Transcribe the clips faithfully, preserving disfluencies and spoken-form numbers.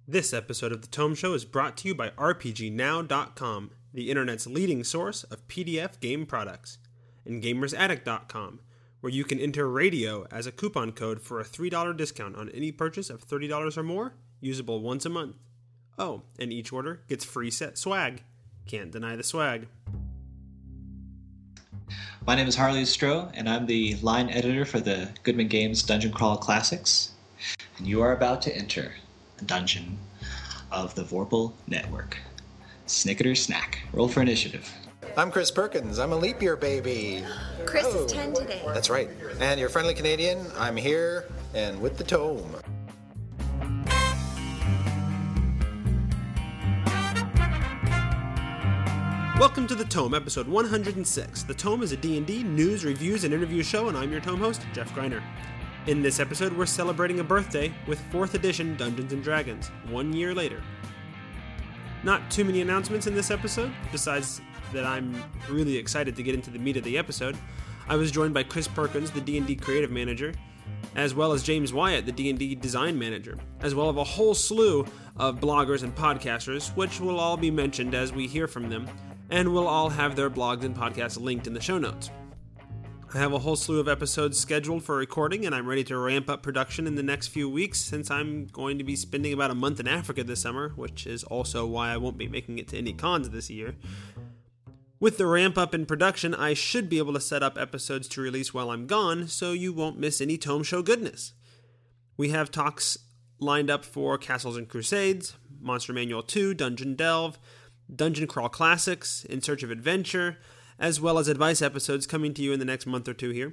This episode of The Tome Show is brought to you by R P G Now dot com, the internet's leading source of P D F game products, and Gamers Addict dot com, where you can enter radio as a coupon code for a three dollars discount on any purchase of thirty dollars or more, usable once a month. Oh, and each order gets free set swag. Can't deny the swag. My name is Harley Stroh, and I'm the line editor for the Goodman Games Dungeon Crawl Classics, and you are about to enter the dungeon of the Vorpal Network. Snicketer snack. Roll for initiative. I'm Chris Perkins. I'm a leap year baby. Chris oh, is ten today. That's right. And your friendly Canadian, I'm here and with the tome. Welcome to The Tome, episode one hundred six. The Tome is a D and D news, reviews, and interview show, and I'm your Tome host, Jeff Greiner. In this episode, we're celebrating a birthday with fourth edition Dungeons and Dragons, one year later. Not too many announcements in this episode, besides that I'm really excited to get into the meat of the episode. I was joined by Chris Perkins, the D and D creative manager, as well as James Wyatt, the D and D design manager, as well as a whole slew of bloggers and podcasters, which will all be mentioned as we hear from them, and we'll all have their blogs and podcasts linked in the show notes. I have a whole slew of episodes scheduled for recording, and I'm ready to ramp up production in the next few weeks since I'm going to be spending about a month in Africa this summer, which is also why I won't be making it to any cons this year. With the ramp up in production, I should be able to set up episodes to release while I'm gone, so you won't miss any Tome Show goodness. We have talks lined up for Castles and Crusades, Monster Manual two, Dungeon Delve, Dungeon Crawl Classics, In Search of Adventure, as well as advice episodes coming to you in the next month or two here.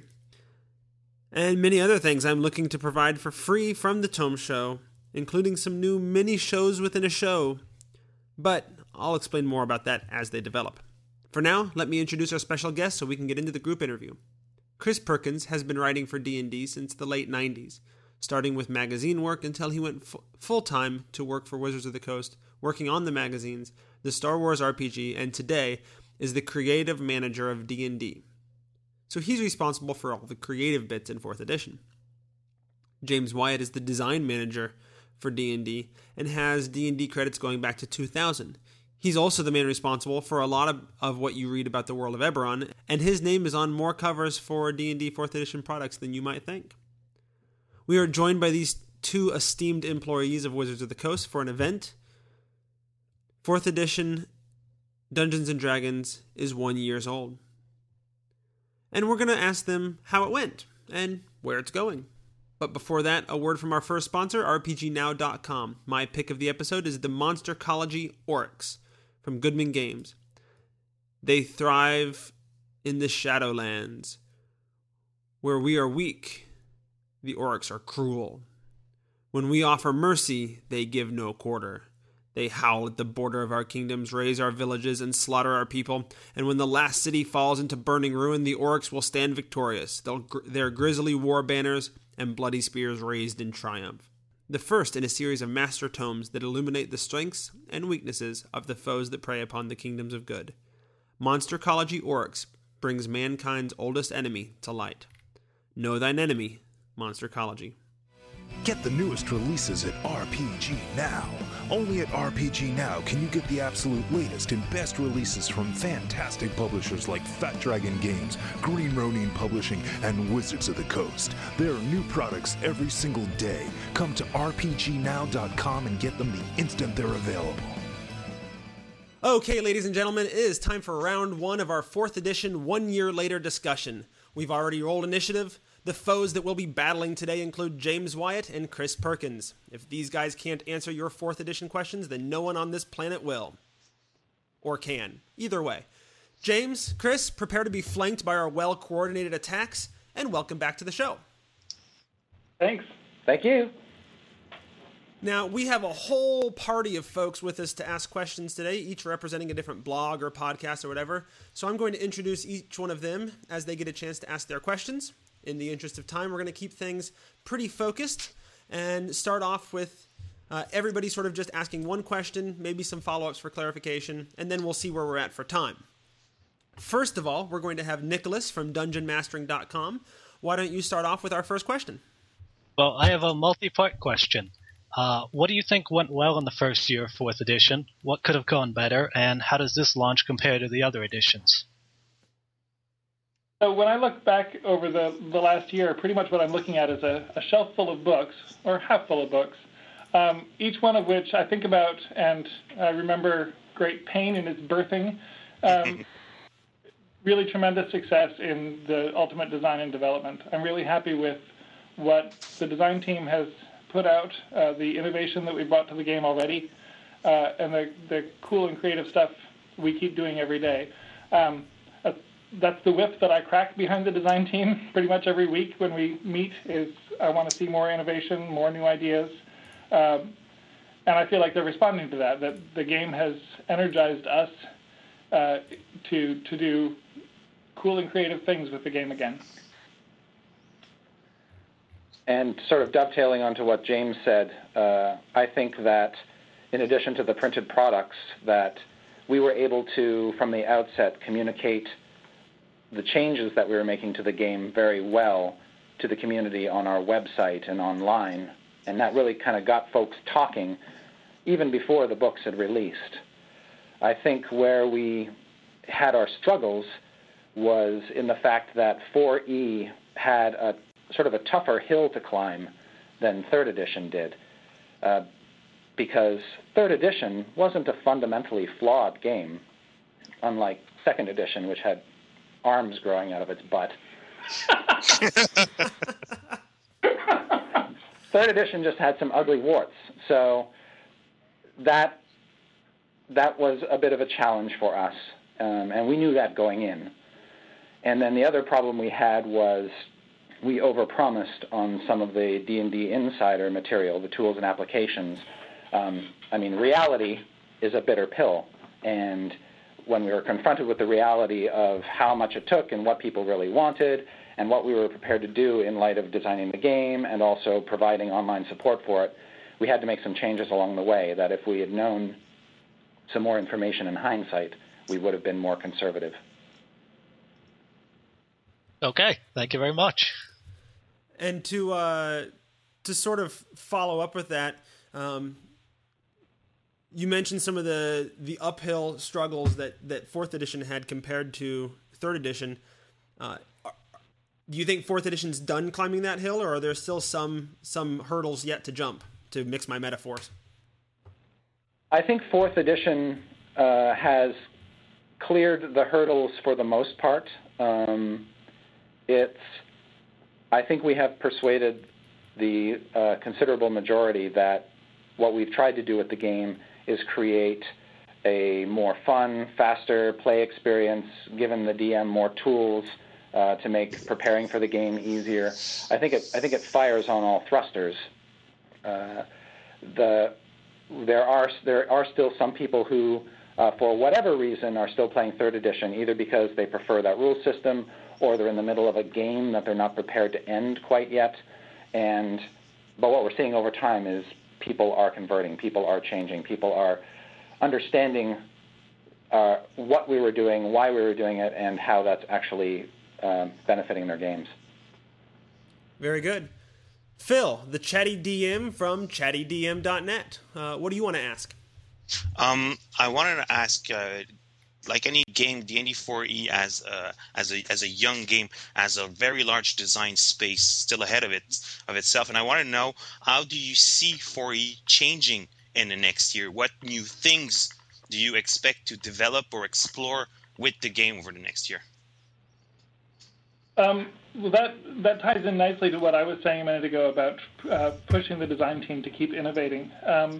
And many other things I'm looking to provide for free from the Tome Show, including some new mini shows within a show. But I'll explain more about that as they develop. For now, let me introduce our special guest so we can get into the group interview. Chris Perkins has been writing for D and D since the late nineties, starting with magazine work until he went f- full-time to work for Wizards of the Coast, working on the magazines, the Star Wars R P G, and today is the creative manager of D and D. So he's responsible for all the creative bits in fourth edition. James Wyatt is the design manager for D and D and has D and D credits going back to two thousand. He's also the man responsible for a lot of, of what you read about the world of Eberron, and his name is on more covers for D and D fourth edition products than you might think. We are joined by these two esteemed employees of Wizards of the Coast for an event. fourth edition Dungeons and Dragons is one years old. And we're going to ask them how it went and where it's going. But before that, a word from our first sponsor, R P G Now dot com. My pick of the episode is the Monstercology Oryx from Goodman Games. They thrive in the Shadowlands. Where we are weak, the Oryx are cruel. When we offer mercy, they give no quarter. They howl at the border of our kingdoms, raze our villages, and slaughter our people. And when the last city falls into burning ruin, the Oryx will stand victorious, They'll, their grisly war banners and bloody spears raised in triumph. The first in a series of master tomes that illuminate the strengths and weaknesses of the foes that prey upon the kingdoms of good. Monstercology Oryx brings mankind's oldest enemy to light. Know thine enemy, Monstercology. Get the newest releases at R P G Now. Only at R P G Now can you get the absolute latest and best releases from fantastic publishers like Fat Dragon Games, Green Ronin Publishing, and Wizards of the Coast. There are new products every single day. Come to R P G Now dot com and get them the instant they're available. Okay, ladies and gentlemen, it is time for round one of our fourth edition one year later discussion. We've already rolled initiative. The foes that we'll be battling today include James Wyatt and Chris Perkins. If these guys can't answer your fourth edition questions, then no one on this planet will. Or can. Either way. James, Chris, prepare to be flanked by our well-coordinated attacks, and welcome back to the show. Thanks. Thank you. Now, we have a whole party of folks with us to ask questions today, each representing a different blog or podcast or whatever. So I'm going to introduce each one of them as they get a chance to ask their questions. In the interest of time, we're going to keep things pretty focused and start off with uh, everybody sort of just asking one question, maybe some follow-ups for clarification, and then we'll see where we're at for time. First of all, we're going to have Nicholas from Dungeon Mastering dot com. Why don't you start off with our first question? Well, I have a multi-part question. Uh, what do you think went well in the first year of fourth edition? What could have gone better? And how does this launch compare to the other editions? So when I look back over the, the last year, pretty much what I'm looking at is a, a shelf full of books, or half full of books, um, each one of which I think about and I remember great pain in its birthing, um, really tremendous success in the ultimate design and development. I'm really happy with what the design team has put out, uh, the innovation that we brought to the game already, uh, and the, the cool and creative stuff we keep doing every day. Um, that's, that's the whip that I crack behind the design team pretty much every week when we meet is I want to see more innovation, more new ideas. Um, and I feel like they're responding to that, that the game has energized us uh, to, to do cool and creative things with the game again. And sort of dovetailing onto what James said, uh, I think that in addition to the printed products, that we were able to, from the outset, communicate the changes that we were making to the game very well to the community on our website and online. And that really kind of got folks talking even before the books had released. I think where we had our struggles was in the fact that four E had a sort of a tougher hill to climb than third edition did, uh, because third edition wasn't a fundamentally flawed game, unlike second edition, which had arms growing out of its butt. Third edition just had some ugly warts, so that that was a bit of a challenge for us, um, and we knew that going in. And then the other problem we had was we overpromised on some of the D and D Insider material, the tools and applications. Um, I mean, reality is a bitter pill, and when we were confronted with the reality of how much it took and what people really wanted and what we were prepared to do in light of designing the game and also providing online support for it, we had to make some changes along the way that if we had known some more information in hindsight, we would have been more conservative. Okay, thank you very much. And to uh, to sort of follow up with that, um, you mentioned some of the the uphill struggles that, that fourth edition had compared to third edition. Uh, do you think fourth edition's done climbing that hill, or are there still some some hurdles yet to jump? To mix my metaphors, I think fourth edition uh, has cleared the hurdles for the most part. Um, it's I think we have persuaded the uh, considerable majority that what we've tried to do with the game is create a more fun, faster play experience, given the D M more tools uh, to make preparing for the game easier. I think it, I think it fires on all thrusters. Uh, the there are there are still some people who, uh, for whatever reason, are still playing third edition, either because they prefer that rule system or they're in the middle of a game that they're not prepared to end quite yet. And but what we're seeing over time is people are converting, people are changing, people are understanding uh, what we were doing, why we were doing it, and how that's actually uh, benefiting their games. Very good. Phil, the Chatty D M from chatty d m dot net. Uh, what do you want to ask? Um, I wanted to ask, uh, like any game, D and D four E as a, as a as a young game has a very large design space still ahead of it of itself, and I want to know, how do you see four E changing in the next year? What new things do you expect to develop or explore with the game over the next year? Um, well, that that ties in nicely to what I was saying a minute ago about uh, pushing the design team to keep innovating. Um,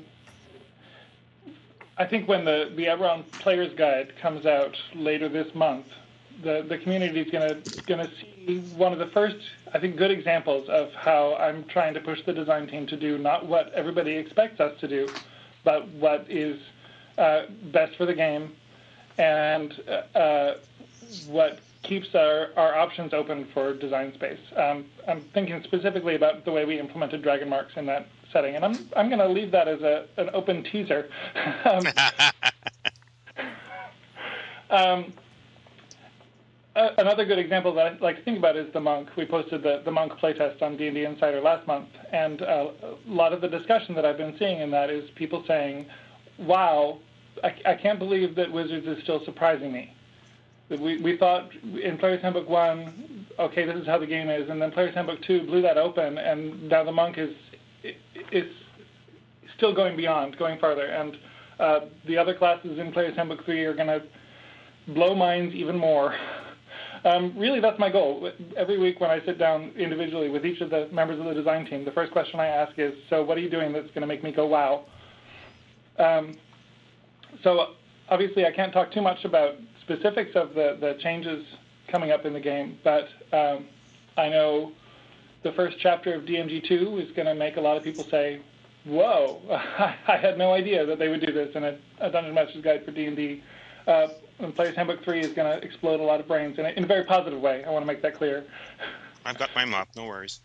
I think when the, the Eberron Player's Guide comes out later this month, the, the community is going to going to see one of the first, I think, good examples of how I'm trying to push the design team to do not what everybody expects us to do, but what is uh, best for the game and uh, what keeps our, our options open for design space. Um, I'm thinking specifically about the way we implemented Dragon Marks in that setting, and I'm I'm going to leave that as a an open teaser. um, um, uh, another good example that I like to think about is the Monk. We posted the, the Monk playtest on D and D Insider last month, and uh, a lot of the discussion that I've been seeing in that is people saying, wow, I, I can't believe that Wizards is still surprising me. We, we thought in Player's Handbook one, okay, this is how the game is, and then Player's Handbook two blew that open, and now the Monk is is still going beyond, going farther, and uh, the other classes in Player's Handbook three are going to blow minds even more. Um, really, that's my goal. Every week when I sit down individually with each of the members of the design team, the first question I ask is, so what are you doing that's going to make me go, wow? Um, so obviously I can't talk too much about specifics of the, the changes coming up in the game, but um, I know the first chapter of D M G two is going to make a lot of people say, whoa, I had no idea that they would do this in a, a Dungeon Master's Guide for D and D. Uh, and Player's Handbook three is going to explode a lot of brains in a, in a very positive way. I want to make that clear. I've got my mop, no worries.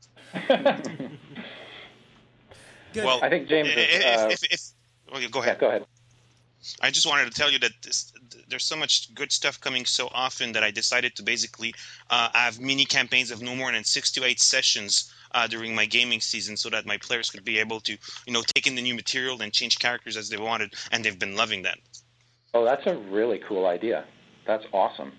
Well, I think James is... Uh, if, if, if, well, go ahead. Yeah, go ahead. I just wanted to tell you that this, there's so much good stuff coming so often that I decided to basically uh, have mini campaigns of no more than six to eight sessions uh, during my gaming season, so that my players could be able to, you know, take in the new material and change characters as they wanted, and they've been loving that. Oh, that's a really cool idea. That's awesome.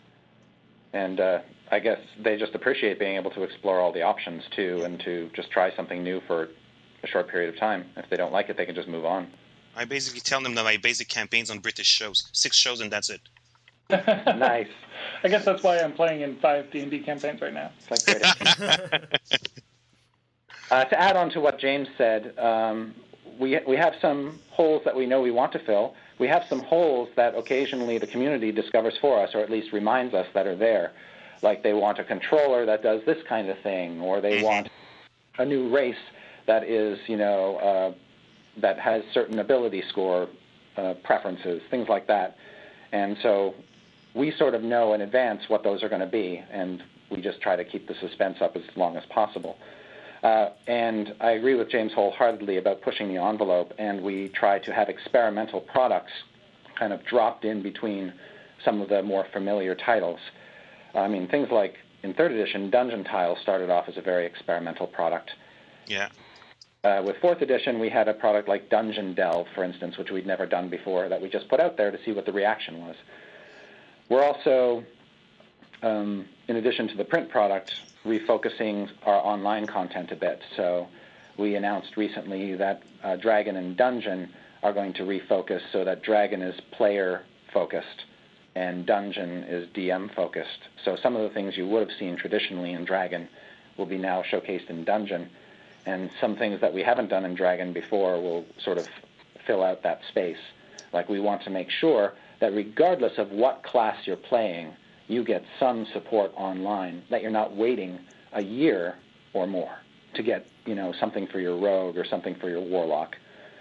And uh, I guess they just appreciate being able to explore all the options too, and to just try something new for a short period of time. If they don't like it, they can just move on. I basically tell them that my basic campaign's on British shows. Six shows and that's it. Nice. I guess that's why I'm playing in five D and D campaigns right now. It's like great. uh, to add on to what James said, um, we we have some holes that we know we want to fill. We have some holes that occasionally the community discovers for us, or at least reminds us that are there. Like they want a controller that does this kind of thing, or they mm-hmm. want a new race that is, you know, uh, that has certain ability score uh, preferences, things like that. And so we sort of know in advance what those are going to be, and we just try to keep the suspense up as long as possible. Uh, and I agree with James wholeheartedly about pushing the envelope, and we try to have experimental products kind of dropped in between some of the more familiar titles. I mean, things like in third edition, Dungeon Tile started off as a very experimental product. Yeah. Uh, with fourth edition, we had a product like Dungeon Delve, for instance, which we'd never done before, that we just put out there to see what the reaction was. We're also, um, in addition to the print product, refocusing our online content a bit. So we announced recently that uh, Dragon and Dungeon are going to refocus so that Dragon is player-focused and Dungeon is D M-focused. So some of the things you would have seen traditionally in Dragon will be now showcased in Dungeon, and some things that we haven't done in Dragon before will sort of fill out that space. Like we want to make sure that regardless of what class you're playing, you get some support online, that you're not waiting a year or more to get, you know, something for your rogue or something for your warlock.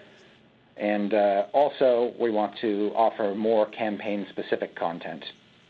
And uh, also, we want to offer more campaign-specific content.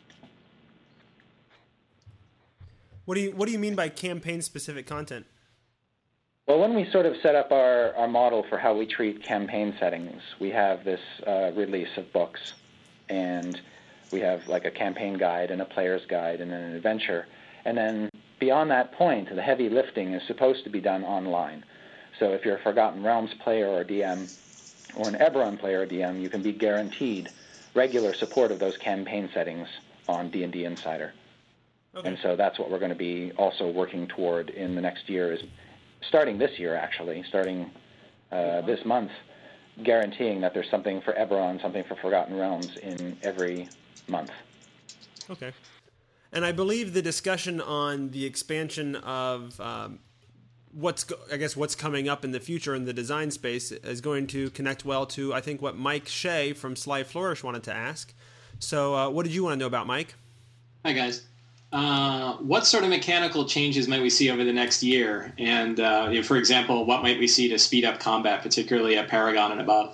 What do you What do you mean by campaign-specific content? Well, when we sort of set up our, our model for how we treat campaign settings, we have this uh, release of books, and we have like a campaign guide and a player's guide and then an adventure. And then beyond that point, the heavy lifting is supposed to be done online. So if you're a Forgotten Realms player or D M, or an Eberron player or D M, you can be guaranteed regular support of those campaign settings on D and D Insider. Okay. And so that's what we're going to be also working toward in the next year, is starting this year actually, starting uh, this month, guaranteeing that there's something for Eberron, something for Forgotten Realms in every month. Okay. And I believe the discussion on the expansion of um, what's, go- I guess, what's coming up in the future in the design space is going to connect well to, I think, what Mike Shea from Sly Flourish wanted to ask. So uh, what did you want to know about, Mike? Hi, guys. Uh, what sort of mechanical changes might we see over the next year? And, uh, you know, for example, what might we see to speed up combat, particularly at Paragon and above?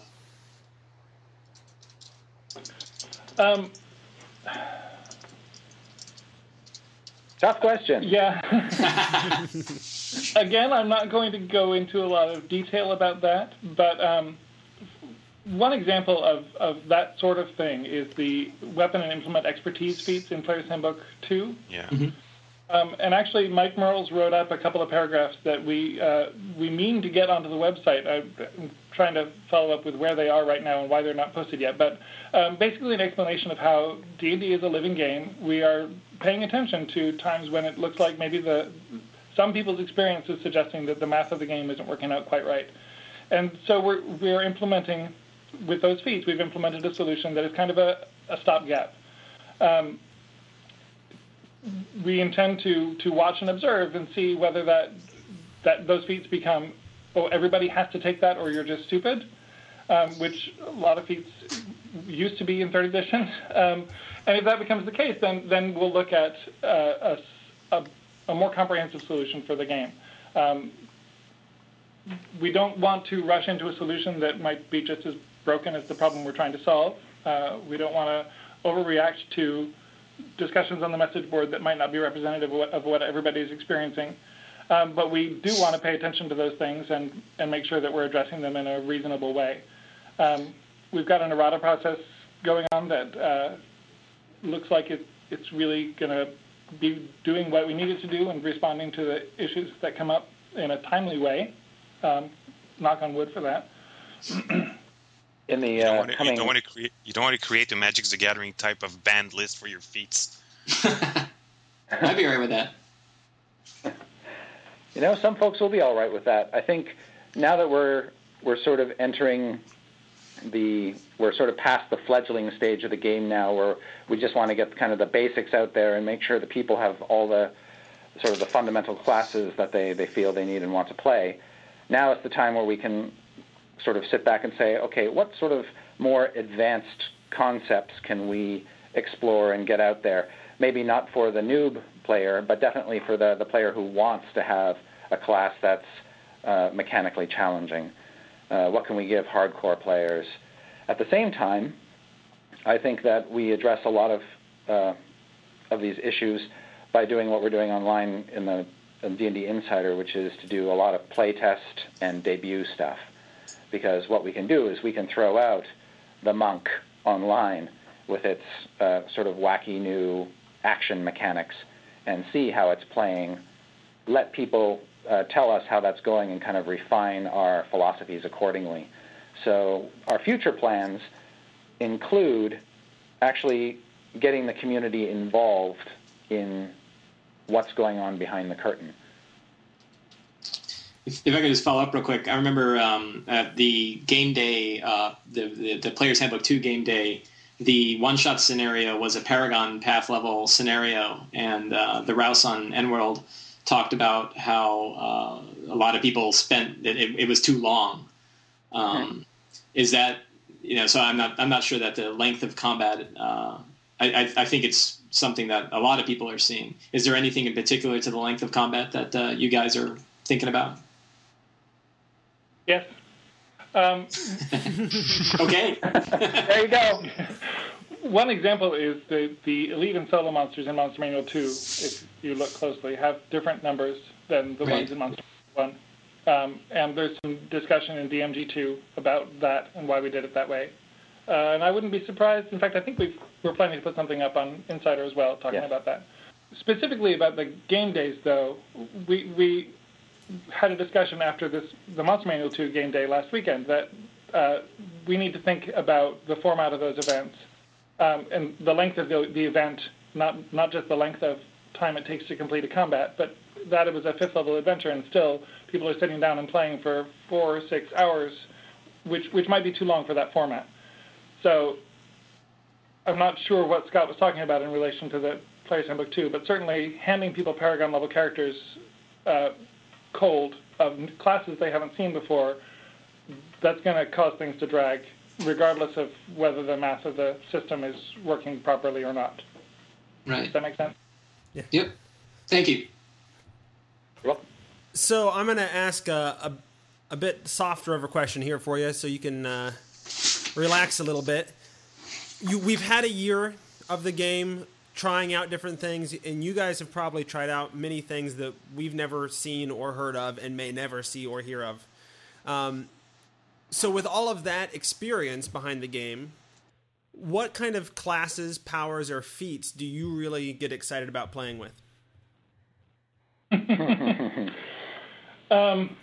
Um, Tough question. Yeah. Again, I'm not going to go into a lot of detail about that, but um, one example of, of that sort of thing is the weapon and implement expertise feats in Player's Handbook two. Yeah. Mm-hmm. Um, and actually, Mike Merles wrote up a couple of paragraphs that we uh, we mean to get onto the website. I'm trying to follow up with where they are right now and why they're not posted yet. But um, basically an explanation of how D and D is a living game. We are paying attention to times when it looks like maybe the some people's experience is suggesting that the math of the game isn't working out quite right. And so we're, we're implementing, with those feats, we've implemented a solution that is kind of a, a stopgap. Um, we intend to to watch and observe and see whether that that those feats become, oh, everybody has to take that or you're just stupid, um, which a lot of feats used to be in third edition. Um, and if that becomes the case, then then we'll look at uh, a, a, a more comprehensive solution for the game. Um, we don't want to rush into a solution that might be just as broken as the problem we're trying to solve. Uh, we don't want to overreact to discussions on the message board that might not be representative of what, of what everybody is experiencing. Um, but we do want to pay attention to those things and, and make sure that we're addressing them in a reasonable way. Um, we've got an errata process going on that uh, looks like it, it's really going to be doing what we need it to do and responding to the issues that come up in a timely way. Um, knock on wood for that. In the You don't, uh, want to, coming, you, don't want to create, you don't want to create the Magic the Gathering type of banned list for your feats. I'd be all right with that. You know, some folks will be all right with that. I think now that we're we're sort of entering the we're sort of past the fledgling stage of the game now, where we just want to get kind of the basics out there and make sure that people have all the sort of the fundamental classes that they, they feel they need and want to play. Now is the time where we can sort of sit back and say, okay, what sort of more advanced concepts can we explore and get out there? Maybe not for the noob player, but definitely for the, the player who wants to have a class that's uh, mechanically challenging. Uh, what can we give hardcore players? At the same time, I think that we address a lot of uh, of these issues by doing what we're doing online in the in D and D Insider, which is to do a lot of playtest and debut stuff. Because what we can do is we can throw out the monk online with its uh, sort of wacky new action mechanics and see how it's playing, let people uh, tell us how that's going and kind of refine our philosophies accordingly. So our future plans include actually getting the community involved in what's going on behind the curtain. If, if I could just follow up real quick, I remember um, at the game day, uh, the, the the Player's Handbook two game day, the one-shot scenario was a Paragon path level scenario, and uh, the Rouse on EnWorld talked about how uh, a lot of people spent it, it, it was too long. Um, okay. Is that you know? So I'm not I'm not sure that the length of combat. Uh, I, I I think it's something that a lot of people are seeing. Is there anything in particular to the length of combat that uh, you guys are thinking about? Yes. Um, okay. There you go. One example is the, the elite and solo monsters in Monster Manual two, if you look closely, have different numbers than the right. ones in Monster Manual one. Um, and there's some discussion in D M G two about that and why we did it that way. Uh, and I wouldn't be surprised. In fact, I think we've, we're planning to put something up on Insider as well, talking yes. about that. Specifically about the game days, though, we... we had a discussion after this, the Monster Manual two game day last weekend, that uh, we need to think about the format of those events um, and the length of the, the event, not not just the length of time it takes to complete a combat, but that it was a fifth level adventure and still people are sitting down and playing for four or six hours, which which might be too long for that format. So I'm not sure what Scott was talking about in relation to the Player's Handbook two, but certainly handing people Paragon level characters uh, cold of classes they haven't seen before, that's going to cause things to drag, regardless of whether the math of the system is working properly or not. Right. Does that make sense? Yeah. Yep. Thank you. Well, so I'm going to ask a, a, a bit softer of a question here for you so you can uh, relax a little bit. You, we've had a year of the game trying out different things, and you guys have probably tried out many things that we've never seen or heard of and may never see or hear of. Um, So with all of that experience behind the game, what kind of classes, powers, or feats do you really get excited about playing with? um,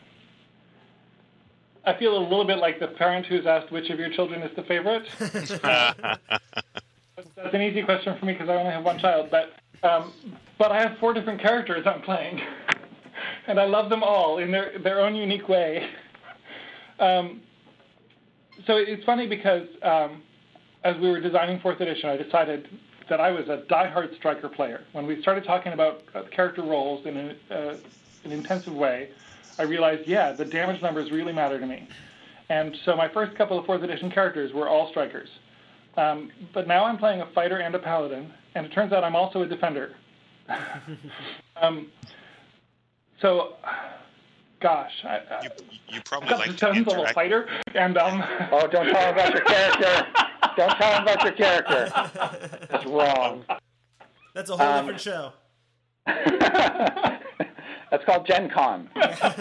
I feel a little bit like the parent who's asked which of your children is the favorite. uh, that's an easy question for me because I only have one child, but um, but I have four different characters I'm playing, and I love them all in their, their own unique way. Um, so it's funny because um, as we were designing fourth edition, I decided that I was a diehard Striker player. When we started talking about uh, character roles in a, uh, an intensive way, I realized, yeah, the damage numbers really matter to me. And so my first couple of fourth edition characters were all Strikers. Um, but now I'm playing a fighter and a paladin, and it turns out I'm also a defender. um, so... Gosh, I, I, you, you probably got like the to tons of a interact. fighter, and um. Oh, don't tell him about your character. Don't tell him about your character. That's wrong. That's a whole Um, different show. That's called Gen Con.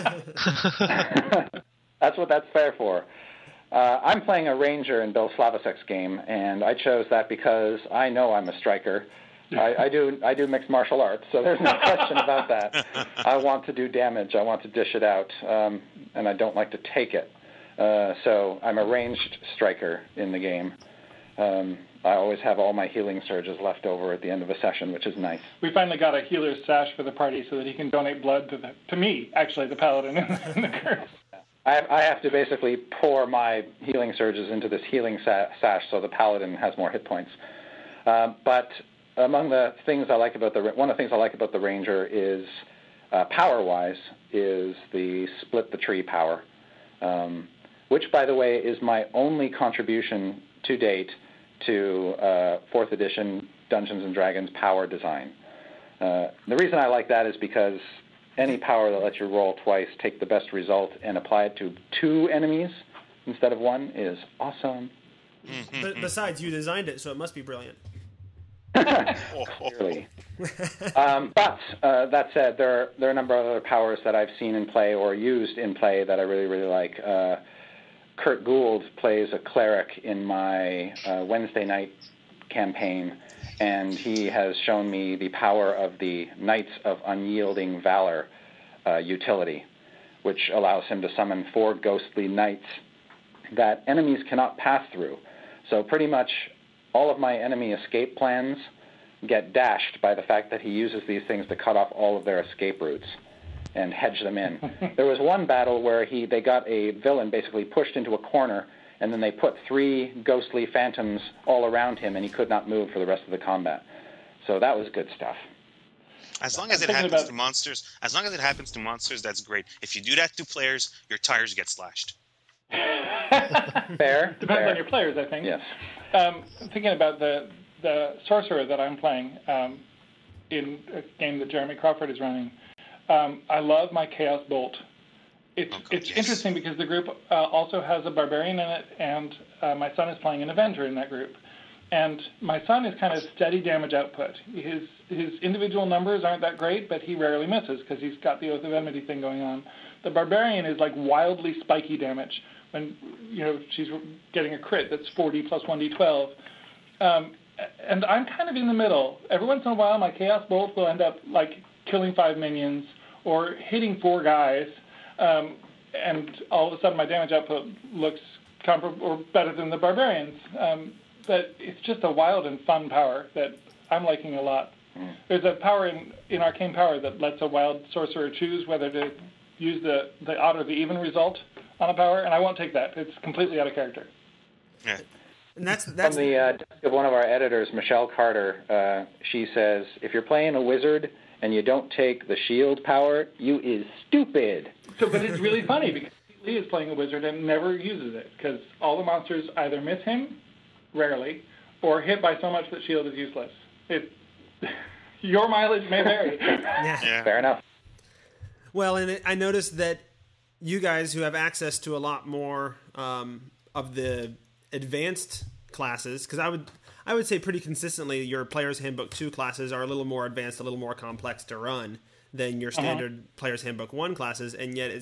That's what that's fair for. Uh, I'm playing a ranger in Bill Slavisek's game, and I chose that because I know I'm a striker. I, I do I do mixed martial arts, so there's no question about that. I want to do damage. I want to dish it out, um, and I don't like to take it. Uh, so I'm a ranged striker in the game. Um, I always have all my healing surges left over at the end of a session, which is nice. We finally got a healer's sash for the party so that he can donate blood to the, to me, actually, the paladin in the, in the curse. I have, I have to basically pour my healing surges into this healing sa- sash so the paladin has more hit points. Uh, but among the things I like about the one of the things I like about the ranger is uh, power-wise is the split the tree power, um, which, by the way, is my only contribution to date to uh, fourth edition Dungeons and Dragons power design. Uh, the reason I like that is because any power that lets you roll twice, take the best result, and apply it to two enemies instead of one is awesome. Mm-hmm. But besides, you designed it, so it must be brilliant. Clearly. um, but uh, that said, there are, there are a number of other powers that I've seen in play or used in play that I really, really like. Uh, Kurt Gould plays a cleric in my uh, Wednesday night campaign, and he has shown me the power of the Knights of Unyielding Valor uh, utility, which allows him to summon four ghostly knights that enemies cannot pass through. So pretty much all of my enemy escape plans get dashed by the fact that he uses these things to cut off all of their escape routes and hedge them in. There was one battle where he they got a villain basically pushed into a corner, and then they put three ghostly phantoms all around him, and he could not move for the rest of the combat. So that was good stuff. As long as it Thinking happens about- to monsters, as long as it happens to monsters, that's great. If you do that to players, your tires get slashed. Fair? Depends Fair. on your players, I think. Yes. Um, thinking about the the sorcerer that I'm playing um, in a game that Jeremy Crawford is running, um, I love my Chaos Bolt. It's Oh, God, it's yes. interesting because the group uh, also has a barbarian in it, and uh, my son is playing an Avenger in that group. And my son is kind of steady damage output. His his individual numbers aren't that great, but he rarely misses because he's got the Oath of Enmity thing going on. The barbarian is like wildly spiky damage. When you know she's getting a crit that's forty plus one d twelve, um, and I'm kind of in the middle. Every once in a while, my Chaos Bolt will end up like killing five minions or hitting four guys, um, and all of a sudden my damage output looks comparable or better than the barbarians. Um, but it's just a wild and fun power that I'm liking a lot. Mm. There's a power in, in Arcane Power that lets a wild sorcerer choose whether to use the, the odd or the even result on a power, and I won't take that. It's completely out of character. Yeah. And that's that's From the uh, desk of one of our editors, Michelle Carter, uh, she says, if you're playing a wizard and you don't take the shield power, you is stupid. So, but it's really funny because Lee is playing a wizard and never uses it because all the monsters either miss him, rarely, or hit by so much that shield is useless. It, your mileage may vary. yeah. Yeah. Fair enough. Well, and it, I noticed that you guys who have access to a lot more um, of the advanced classes, because I would I would say pretty consistently your Player's Handbook two classes are a little more advanced, a little more complex to run than your standard uh-huh. Player's Handbook one classes, and yet it's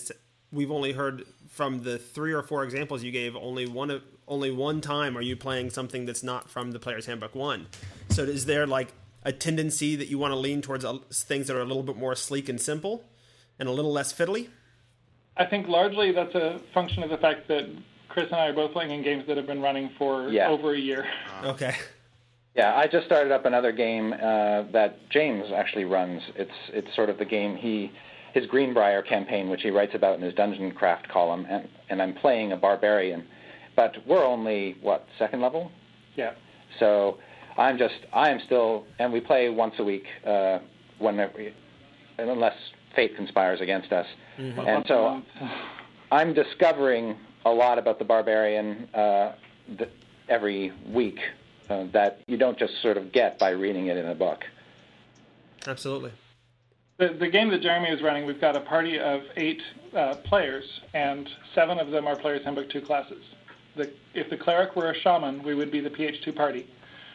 we've only heard from the three or four examples you gave, only one only one time are you playing something that's not from the Player's Handbook one. So is there like a tendency that you want to lean towards things that are a little bit more sleek and simple and a little less fiddly? I think largely that's a function of the fact that Chris and I are both playing in games that have been running for yeah. over a year. Okay. Yeah, I just started up another game uh, that James actually runs. It's it's sort of the game he his Greenbrier campaign, which he writes about in his Dungeon Craft column, and, and I'm playing a barbarian, but we're only what second level? Yeah. So I'm just I'm still, and we play once a week uh, when we, unless fate conspires against us, mm-hmm. and so I'm discovering a lot about the barbarian uh, th- every week. Uh, that you don't just sort of get by reading it in a book. Absolutely. The, the game that Jeremy is running, we've got a party of eight uh, players, and seven of them are Player's Handbook two classes. The, if the cleric were a shaman, we would be the P H two party.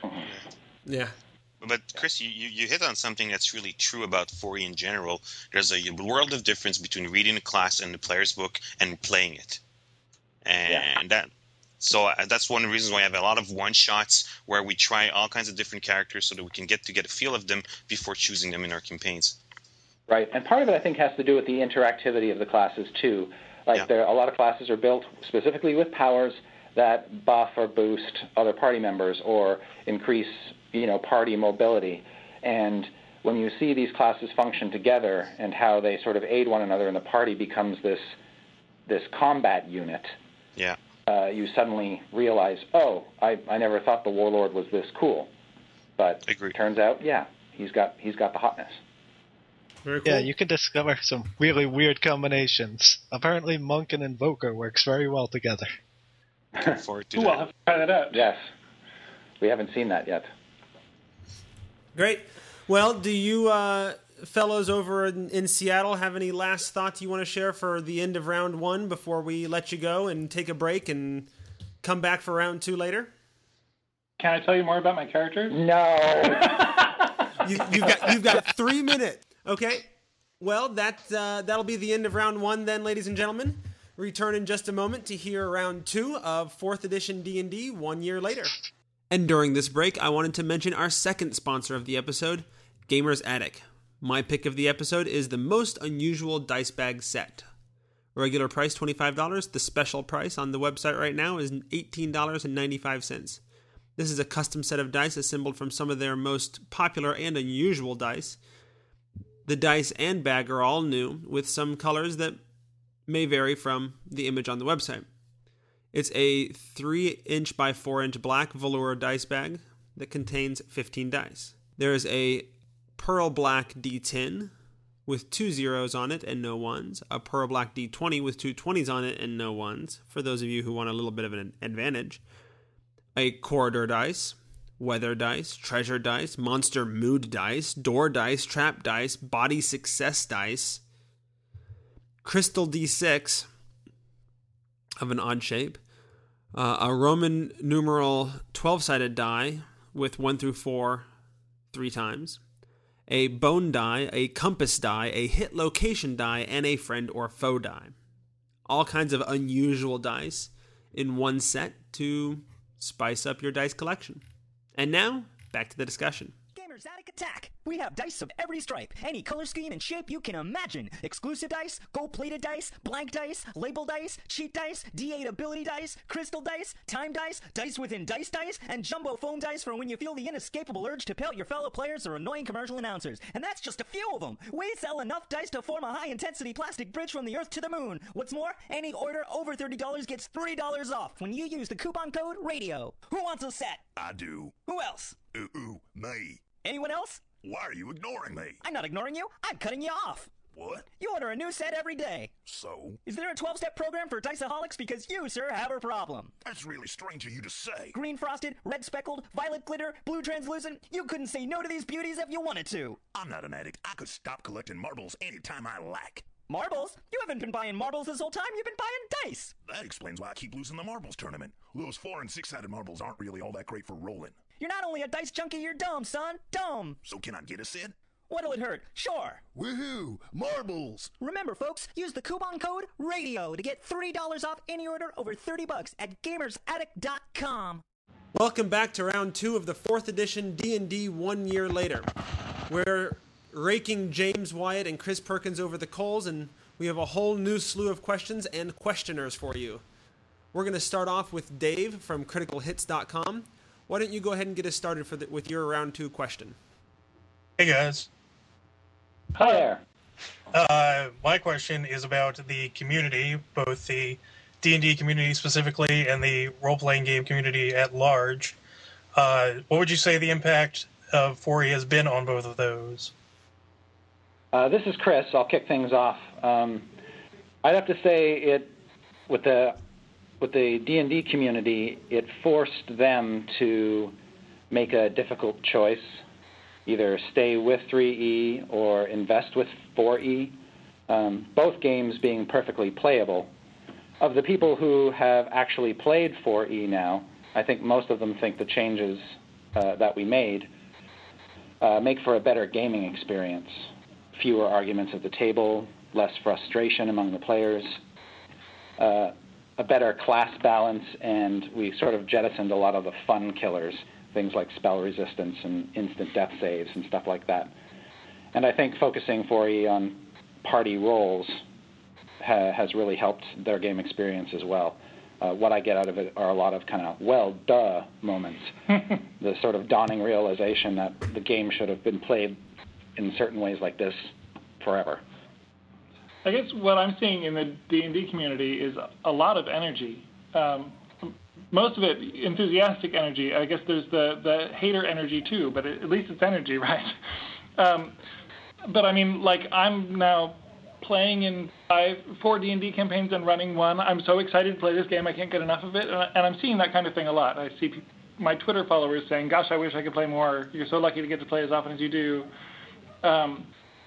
Yeah. But Chris, you, you hit on something that's really true about four E in general. There's a world of difference between reading a class in the player's book and playing it. And yeah. that... So that's one of the reasons why I have a lot of one-shots where we try all kinds of different characters so that we can get to get a feel of them before choosing them in our campaigns. Right, and part of it I think has to do with the interactivity of the classes too. Like yeah. there, a lot of classes are built specifically with powers that buff or boost other party members or increase, you know, party mobility. And when you see these classes function together and how they sort of aid one another, and the party becomes this this combat unit. Yeah. Uh, you suddenly realize, oh, I, I never thought the warlord was this cool, but Agreed. Turns out, yeah, he's got he's got the hotness. Very cool. Yeah, you can discover some really weird combinations. Apparently, Monk and Invoker works very well together. Looking forward to Ooh, that. I'll have to try that out. Yes, we haven't seen that yet. Great. Well, do you uh, fellows over in, in Seattle have any last thoughts you want to share for the end of round one before we let you go and take a break and come back for round two later? Can I tell you more about my characters? No. you, you've got you've got three minutes. Okay. Well, that uh, that'll be the end of round one then, ladies and gentlemen. Return in just a moment to hear round two of fourth edition D and D one year later. And during this break, I wanted to mention our second sponsor of the episode, Gamer's Attic. My pick of the episode is the Most Unusual Dice Bag Set. Regular price twenty-five dollars. The special price on the website right now is eighteen dollars and ninety-five cents. This is a custom set of dice assembled from some of their most popular and unusual dice. The dice and bag are all new, with some colors that may vary from the image on the website. It's a three inch by four inch black velour dice bag that contains fifteen dice. There is a pearl black D ten with two zeros on it and no ones, a pearl black D twenty with two twenties on it and no ones, for those of you who want a little bit of an advantage, a corridor dice, weather dice, treasure dice, monster mood dice, door dice, trap dice, body success dice, crystal D six of an odd shape, uh, a Roman numeral twelve-sided die with one through four three times, a bone die, a compass die, a hit location die, and a friend or foe die. All kinds of unusual dice in one set to spice up your dice collection. And now, back to the discussion. Gamer's Attic Attack! We have dice of every stripe, any color scheme and shape you can imagine. Exclusive dice, gold-plated dice, blank dice, label dice, cheat dice, D eight ability dice, crystal dice, time dice, dice within dice dice, and jumbo foam dice for when you feel the inescapable urge to pelt your fellow players or annoying commercial announcers. And that's just a few of them. We sell enough dice to form a high-intensity plastic bridge from the Earth to the Moon. What's more, any order over thirty dollars gets three dollars off when you use the coupon code RADIO. Who wants a set? I do. Who else? Ooh, ooh, me. Anyone else? Why are you ignoring me? I'm not ignoring you. I'm cutting you off. What? You order a new set every day. So? Is there a twelve-step program for Diceaholics? Because you, sir, have a problem. That's really strange of you to say. Green frosted, red speckled, violet glitter, blue translucent. You couldn't say no to these beauties if you wanted to. I'm not an addict. I could stop collecting marbles anytime I like. Marbles? You haven't been buying marbles this whole time. You've been buying dice. That explains why I keep losing the marbles tournament. Those four and six-sided marbles aren't really all that great for rolling. You're not only a dice junkie, you're dumb, son. Dumb. So can I get a set? What'll it hurt? Sure. Woohoo! Marbles! Remember, folks, use the coupon code RADIO to get thirty dollars off any order over thirty bucks at gamers addict dot com. Welcome back to round two of the fourth edition D and D one year later. We're raking James Wyatt and Chris Perkins over the coals, and we have a whole new slew of questions and questioners for you. We're going to start off with Dave from critical hits dot com. Why don't you go ahead and get us started for the, with your round two question? Hey, guys. Hi there. Uh, my question is about the community, both the D and D community specifically and the role-playing game community at large. Uh, what would you say the impact of four E has been on both of those? Uh, this is Chris. I'll kick things off. Um, I'd have to say it with the with the D and D community, it forced them to make a difficult choice, either stay with three E or invest with four E, um, both games being perfectly playable. Of the people who have actually played four E now, I think most of them think the changes uh, that we made uh, make for a better gaming experience. Fewer arguments at the table, less frustration among the players, uh, a better class balance, and we sort of jettisoned a lot of the fun killers, things like spell resistance and instant death saves and stuff like that. And I think focusing four E on party roles ha- has really helped their game experience as well. Uh, what I get out of it are a lot of kind of, well, duh moments. The sort of dawning realization that the game should have been played in certain ways like this forever. I guess what I'm seeing in the D and D community is a lot of energy. Um, most of it enthusiastic energy. I guess there's the, the hater energy too, but it, at least it's energy, right? Um, but I mean, like, I'm now playing in five, four D and D campaigns and running one. I'm so excited to play this game, I can't get enough of it. And, I, and I'm seeing that kind of thing a lot. I see people, my Twitter followers saying, gosh, I wish I could play more. You're so lucky to get to play as often as you do. Um,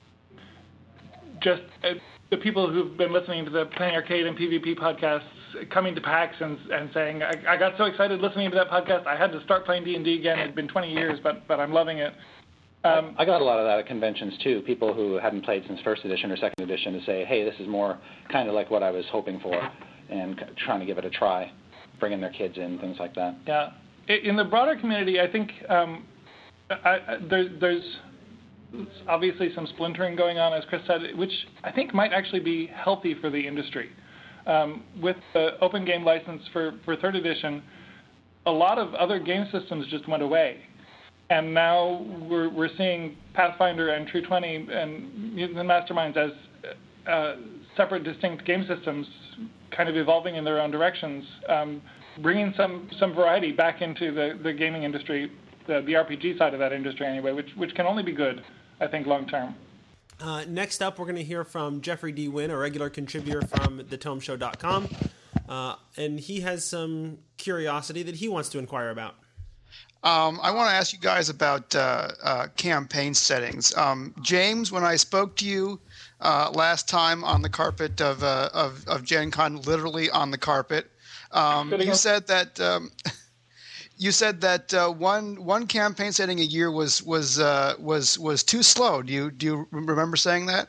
just uh, the people who've been listening to the Playing Arcade and PvP podcasts coming to PAX and, and saying, I, I got so excited listening to that podcast, I had to start playing D and D again. It's been twenty years, but but I'm loving it. Um, I got a lot of that at conventions, too. People who hadn't played since first edition or second edition to say, hey, this is more kind of like what I was hoping for, and trying to give it a try, bringing their kids in, things like that. Yeah. In the broader community, I think um, I, I, there, there's obviously some splintering going on, as Chris said, which I think might actually be healthy for the industry. Um, with the open game license for, for third edition, a lot of other game systems just went away. And now we're, we're seeing Pathfinder and True twenty and Mutant and Masterminds as uh, separate, distinct game systems kind of evolving in their own directions, um, bringing some, some variety back into the, the gaming industry, the, the R P G side of that industry anyway, which, which can only be good, I think, long term. Uh, next up, we're going to hear from Jeffrey D. Wynn, a regular contributor from the tome show dot com, uh, and he has some curiosity that he wants to inquire about. Um, I want to ask you guys about uh, uh, campaign settings. Um, James, when I spoke to you uh, last time on the carpet of uh, of, of Gen Con, literally on the carpet, um, you said that um, you said that uh, one one campaign setting a year was was uh, was was too slow. Do you do you remember saying that?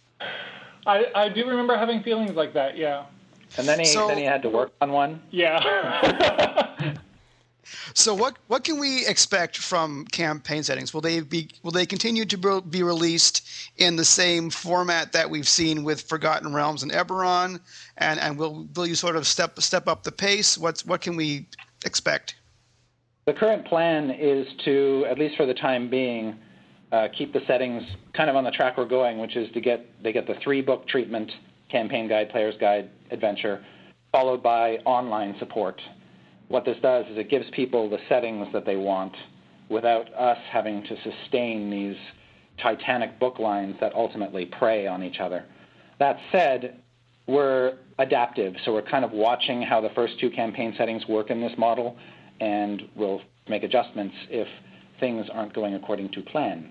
I, I do remember having feelings like that. Yeah. And then he so, then he had to work on one. Yeah. So what what can we expect from campaign settings? Will they be will they continue to be released in the same format that we've seen with Forgotten Realms and Eberron? And and will will you sort of step step up the pace? What's what can we expect? The current plan is to, at least for the time being, uh, keep the settings kind of on the track we're going, which is to get they get the three book treatment, campaign guide, player's guide, adventure, followed by online support. What this does is it gives people the settings that they want without us having to sustain these titanic book lines that ultimately prey on each other. That said, we're adaptive, so we're kind of watching how the first two campaign settings work in this model, and we'll make adjustments if things aren't going according to plan.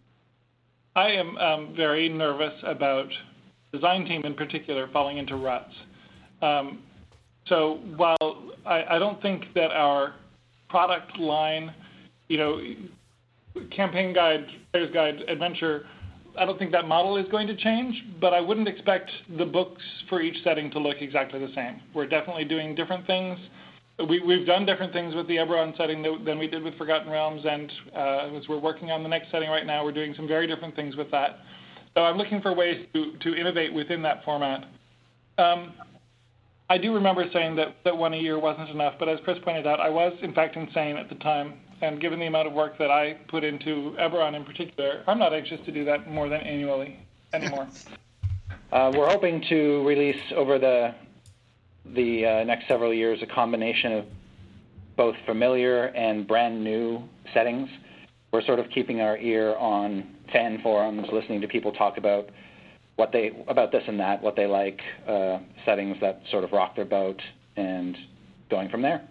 I am um, very nervous about the design team in particular falling into ruts. Um, So while I, I don't think that our product line, you know, campaign guide, player's guide, adventure, I don't think that model is going to change, but I wouldn't expect the books for each setting to look exactly the same. We're definitely doing different things. We, we've done different things with the Eberron setting than we did with Forgotten Realms, and uh, as we're working on the next setting right now, we're doing some very different things with that. So I'm looking for ways to, to innovate within that format. Um, I do remember saying that, that one a year wasn't enough, but as Chris pointed out, I was, in fact, insane at the time. And given the amount of work that I put into Eberron in particular, I'm not anxious to do that more than annually anymore. Uh, we're hoping to release over the the uh, next several years a combination of both familiar and brand new settings. We're sort of keeping our ear on fan forums, listening to people talk about what they about this and that, what they like, uh, settings that sort of rock their boat, and going from there.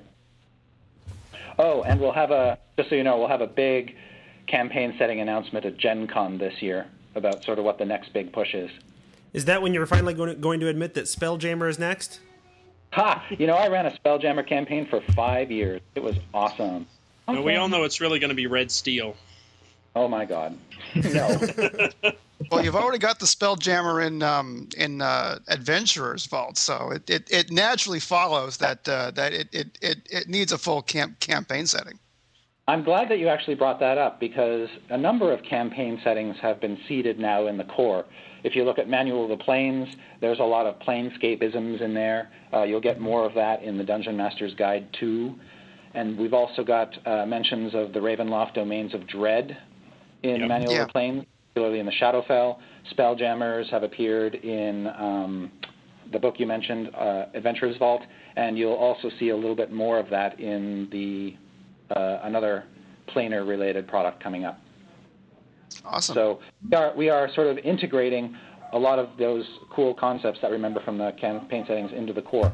Oh, and we'll have a, just so you know, we'll have a big campaign setting announcement at Gen Con this year about sort of what the next big push is. Is that when you're finally going to, going to admit that Spelljammer is next? Ha! You know, I ran a Spelljammer campaign for five years. It was awesome. Okay. Well, we all know it's really going to be Red Steel. Oh, my God. No. Well, you've already got the Spelljammer in um, in uh, Adventurer's Vault, so it, it, it naturally follows that uh, that it, it, it, it needs a full camp campaign setting. I'm glad that you actually brought that up, because a number of campaign settings have been seeded now in the core. If you look at Manual of the Planes, there's a lot of Planescape-isms in there. Uh, you'll get more of that in the Dungeon Master's Guide two. And we've also got uh, mentions of the Ravenloft Domains of Dread in yep. Manual yeah. of the Planes, particularly in the Shadowfell. Spelljammers have appeared in um, the book you mentioned, uh, Adventurer's Vault, and you'll also see a little bit more of that in the uh, another planar-related product coming up. Awesome. So we are, we are sort of integrating a lot of those cool concepts that we remember from the campaign settings into the core.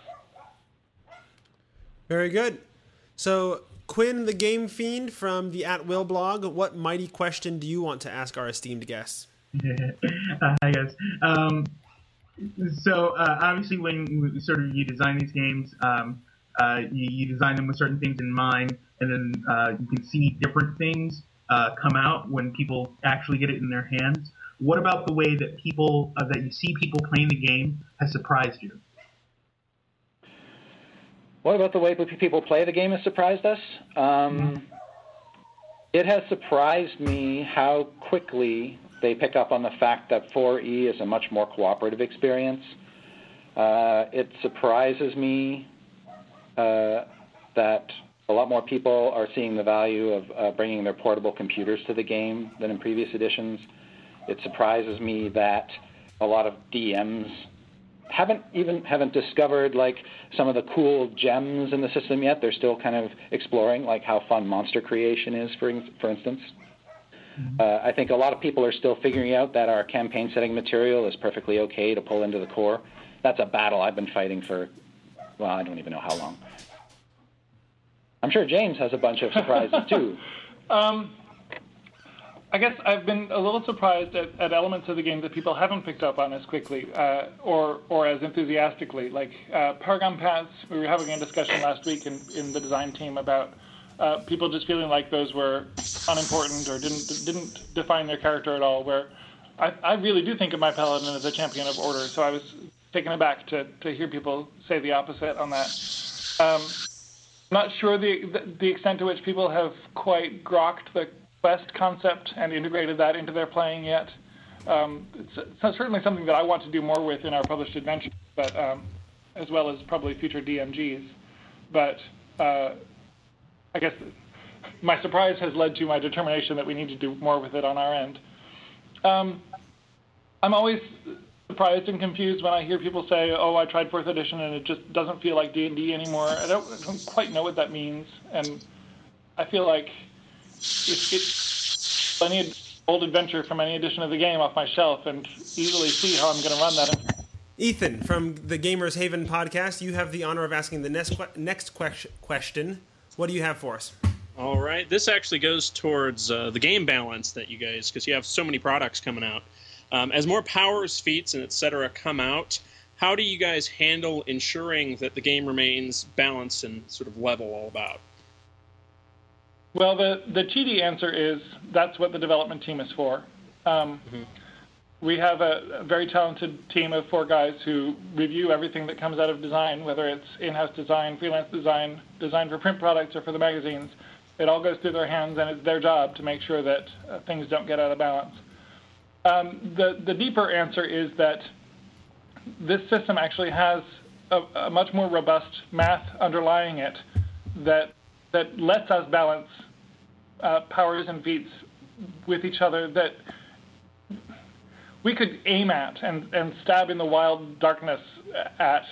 Very good. So, Quinn the Game Fiend from the At Will blog, what mighty question do you want to ask our esteemed guests? uh, hi, guys. Um, so, uh, obviously, when you, sort of you design these games, um, uh, you, you design them with certain things in mind, and then uh, you can see different things uh, come out when people actually get it in their hands. What about the way that people uh, that you see people playing the game has surprised you? What about the way people play the game has surprised us? Um, it has surprised me how quickly they pick up on the fact that four E is a much more cooperative experience. Uh, it surprises me uh, that a lot more people are seeing the value of uh, bringing their portable computers to the game than in previous editions. It surprises me that a lot of D Ms haven't even haven't discovered like some of the cool gems in the system yet. They're still kind of exploring like how fun monster creation is, for for instance. Mm-hmm. Uh, I think a lot of people are still figuring out that our campaign setting material is perfectly okay to pull into the core. That's a battle I've been fighting for, well, I don't even know how long. I'm sure James has a bunch of surprises too. um, I guess I've been a little surprised at, at elements of the game that people haven't picked up on as quickly uh, or or as enthusiastically. Like uh, Paragon Paths, we were having a discussion last week in, in the design team about uh, people just feeling like those were unimportant or didn't didn't define their character at all. Where I, I really do think of my paladin as a champion of order, so I was taken aback to, to hear people say the opposite on that. Um, not sure the, the the extent to which people have quite grokked the quest concept and integrated that into their playing yet. Um, it's, it's certainly something that I want to do more with in our published adventures, but um, as well as probably future D M Gs. But uh, I guess my surprise has led to my determination that we need to do more with it on our end. Um, I'm always surprised and confused when I hear people say, oh, I tried fourth edition and it just doesn't feel like D and D anymore. I don't, I don't quite know what that means, and I feel like It, it, I need old adventure from any edition of the game off my shelf and easily see how I'm going to run that. Ethan, from the Gamers Haven podcast, you have the honor of asking the next next question. What do you have for us? All right. This actually goes towards uh, the game balance that you guys, because you have so many products coming out. Um, as more powers, feats, and et cetera come out, how do you guys handle ensuring that the game remains balanced and sort of level all about? Well, the, the cheaty answer is that's what the development team is for. Um, mm-hmm. We have a, a very talented team of four guys who review everything that comes out of design, whether it's in-house design, freelance design, design for print products or for the magazines. It all goes through their hands, and it's their job to make sure that uh, things don't get out of balance. Um, the, the deeper answer is that this system actually has a, a much more robust math underlying it that that lets us balance uh, powers and feats with each other that we could aim at and, and stab in the wild darkness at.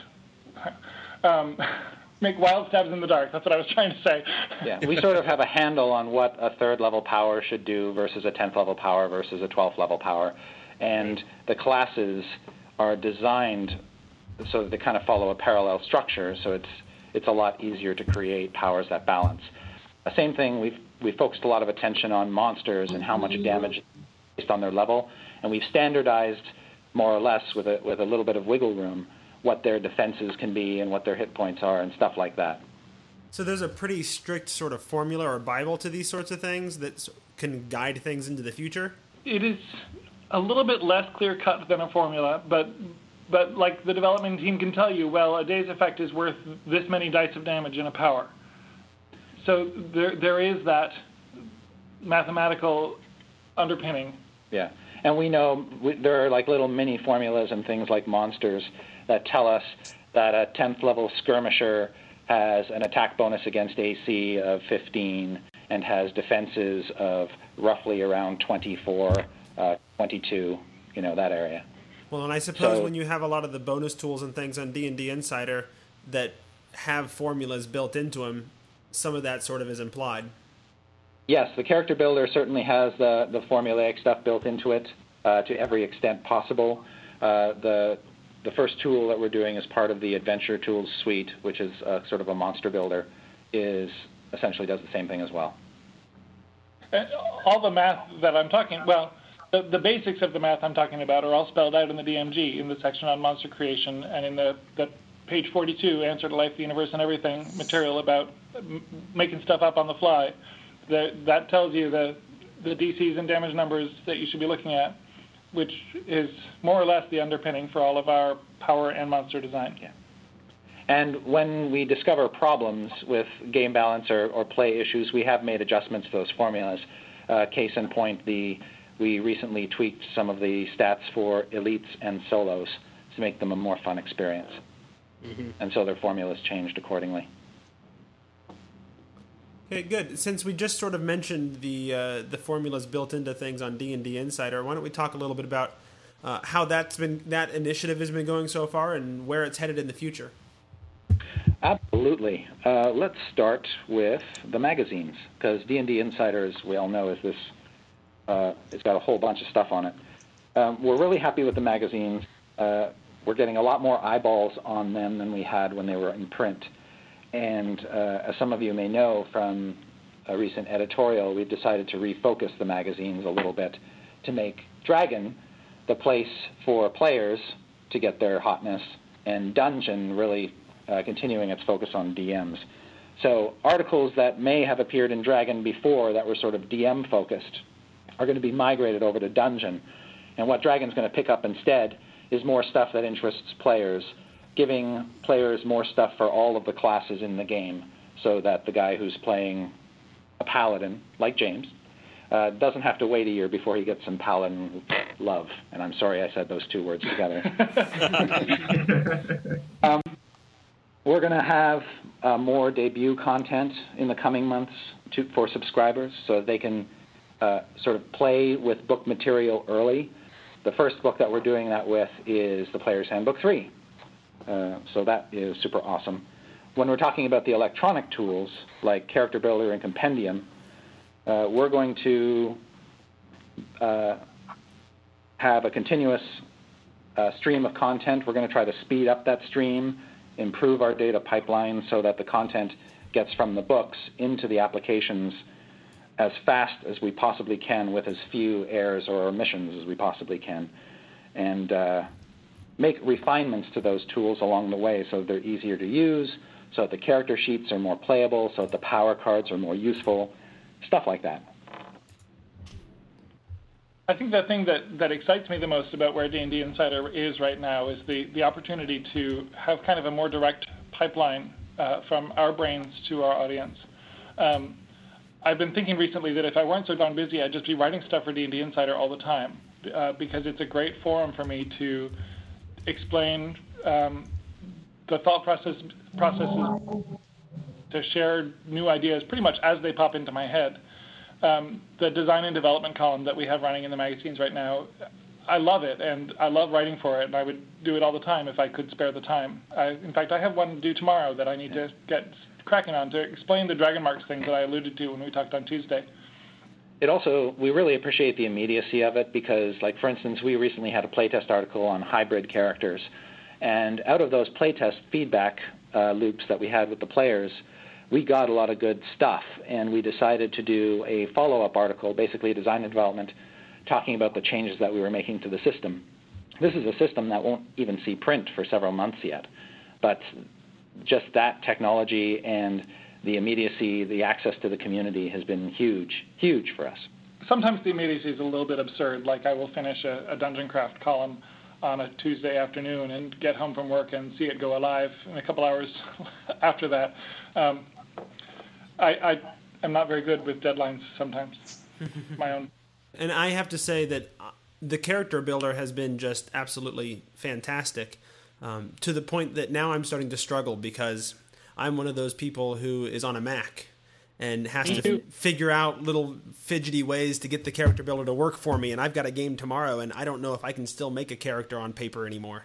Um, make wild stabs in the dark. That's what I was trying to say. Yeah, we sort of have a handle on what a third level power should do versus a tenth level power versus a twelfth level power. And the classes are designed so that they kind of follow a parallel structure, so it's it's a lot easier to create powers that balance. The same thing, we've we focused a lot of attention on monsters and how much damage based on their level, and we've standardized more or less with a with a little bit of wiggle room what their defenses can be and what their hit points are and stuff like that. So there's a pretty strict sort of formula or Bible to these sorts of things that can guide things into the future? It is a little bit less clear-cut than a formula, but but like the development team can tell you, well, a day's effect is worth this many dice of damage in a power. So there there is that mathematical underpinning. Yeah, and we know we, there are like little mini formulas and things like monsters that tell us that a tenth level skirmisher has an attack bonus against A C of fifteen and has defenses of roughly around twenty-four, uh, twenty-two, you know, that area. Well, and I suppose So- when you have a lot of the bonus tools and things on D and D Insider that have formulas built into them, some of that sort of is implied. Yes, the character builder certainly has the, the formulaic stuff built into it uh, to every extent possible. Uh, the the first tool that we're doing as part of the Adventure Tools suite, which is uh, sort of a monster builder, is essentially does the same thing as well. Uh, all the math that I'm talking, well, the, the basics of the math I'm talking about are all spelled out in the D M G, in the section on monster creation, and in the, the page forty-two, Answer to Life, the Universe, and Everything material about m- making stuff up on the fly. The, that tells you the, the D Cs and damage numbers that you should be looking at, which is more or less the underpinning for all of our power and monster design. Yeah. And when we discover problems with game balance or, or play issues, we have made adjustments to those formulas. Uh, case in point, the we recently tweaked some of the stats for elites and solos to make them a more fun experience. Mm-hmm. And so their formulas changed accordingly. Okay, good. Since we just sort of mentioned the uh, the formulas built into things on D and D Insider, why don't we talk a little bit about uh, how that's been that initiative has been going so far and where it's headed in the future? Absolutely. Uh, let's start with the magazines, because D and D Insider, as we all know, is this. Uh, it's got a whole bunch of stuff on it. Um, we're really happy with the magazines. Uh, we're getting a lot more eyeballs on them than we had when they were in print. And uh, as some of you may know from a recent editorial, we've decided to refocus the magazines a little bit to make Dragon the place for players to get their hotness, and Dungeon really uh, continuing its focus on D Ms. So articles that may have appeared in Dragon before that were sort of D M-focused are going to be migrated over to Dungeon. And what Dragon's going to pick up instead is more stuff that interests players, giving players more stuff for all of the classes in the game, so that the guy who's playing a paladin, like James, uh, doesn't have to wait a year before he gets some paladin love. And I'm sorry I said those two words together. um, we're going to have uh, more debut content in the coming months to, for subscribers, so they can uh, sort of play with book material early. The first book that we're doing that with is The Player's Handbook three. Uh, so that is super awesome. When we're talking about the electronic tools, like Character Builder and Compendium, uh, we're going to uh, have a continuous uh, stream of content. We're going to try to speed up that stream, improve our data pipeline so that the content gets from the books into the applications as fast as we possibly can with as few errors or omissions as we possibly can. And uh, make refinements to those tools along the way so they're easier to use, so that the character sheets are more playable, so that the power cards are more useful, stuff like that. I think the thing that, that excites me the most about where D and D Insider is right now is the, the opportunity to have kind of a more direct pipeline uh, from our brains to our audience. Um, I've been thinking recently that if I weren't so darn busy, I'd just be writing stuff for D and D Insider all the time, uh, because it's a great forum for me to explain um, the thought process processes, to share new ideas pretty much as they pop into my head. Um, the design and development column that we have running in the magazines right now, I love it, and I love writing for it, and I would do it all the time if I could spare the time. I, in fact, I have one due tomorrow that I need to get cracking on to explain the Dragon Marks thing that I alluded to when we talked on Tuesday. It also, we really appreciate the immediacy of it because, like, for instance, we recently had a playtest article on hybrid characters, and out of those playtest feedback uh, loops that we had with the players, we got a lot of good stuff, and we decided to do a follow-up article, basically design and development, talking about the changes that we were making to the system. This is a system that won't even see print for several months yet, but just that technology and the immediacy, the access to the community has been huge, huge for us. Sometimes the immediacy is a little bit absurd, like I will finish a, a Dungeon Craft column on a Tuesday afternoon and get home from work and see it go live in a couple hours after that. Um, I, I am not very good with deadlines sometimes, my own. And I have to say that the character builder has been just absolutely fantastic, um, to the point that now I'm starting to struggle because I'm one of those people who is on a Mac and has to f- figure out little fidgety ways to get the character builder to work for me, and I've got a game tomorrow, and I don't know if I can still make a character on paper anymore.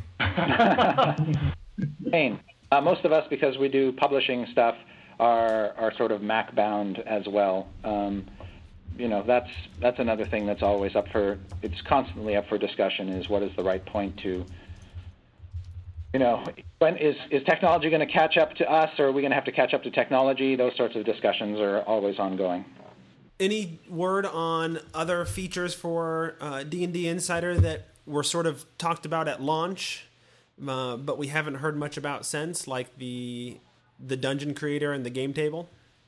Pain. Uh, most of us, because we do publishing stuff, are are sort of Mac bound as well. Um, you know, that's that's another thing that's always up for, it's constantly up for discussion, is what is the right point to, you know, when is is technology going to catch up to us, or are we going to have to catch up to technology? Those sorts of discussions are always ongoing. Any word on other features for uh, D and D Insider that were sort of talked about at launch, uh, but we haven't heard much about since, like the the dungeon creator and the game table?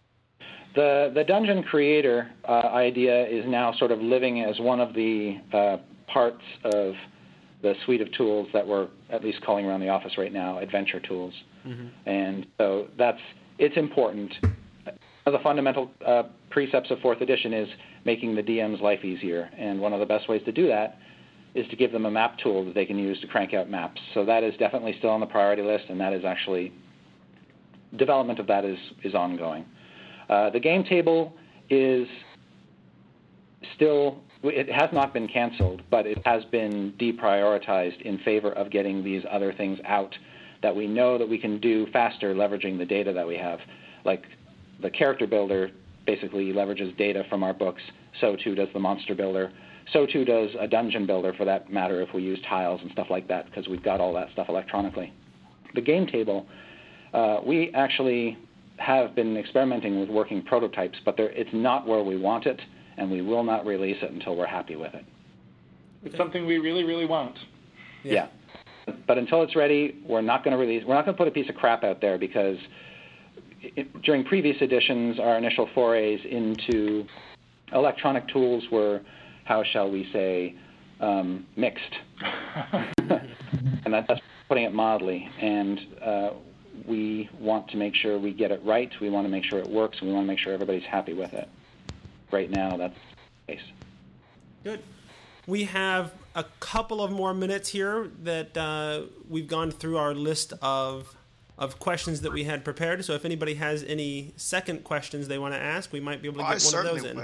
The the dungeon creator uh, idea is now sort of living as one of the uh, parts of the suite of tools that we're at least calling around the office right now adventure tools. Mm-hmm. And so that's, it's important. One of the fundamental uh, precepts of fourth edition is making the D M's life easier. And one of the best ways to do that is to give them a map tool that they can use to crank out maps. So that is definitely still on the priority list, and that is actually, development of that is, is ongoing. Uh, the game table is still, it has not been canceled, but it has been deprioritized in favor of getting these other things out that we know that we can do faster leveraging the data that we have. Like the character builder basically leverages data from our books, so too does the monster builder, so too does a dungeon builder for that matter if we use tiles and stuff like that, because we've got all that stuff electronically. The game table, uh, we actually have been experimenting with working prototypes, but it's not where we want it, and we will not release it until we're happy with it. It's something we really, really want. Yeah. yeah. But until it's ready, we're not going to release, we're not going to put a piece of crap out there, because it, during previous editions, our initial forays into electronic tools were, how shall we say, um, mixed. And that's putting it mildly. And uh, we want to make sure we get it right. We want to make sure it works. And we want to make sure everybody's happy with it. Right now, that's the case. Good. We have a couple of more minutes here that uh, we've gone through our list of of questions that we had prepared. So if anybody has any second questions they want to ask, we might be able to get oh, one of those in. Would.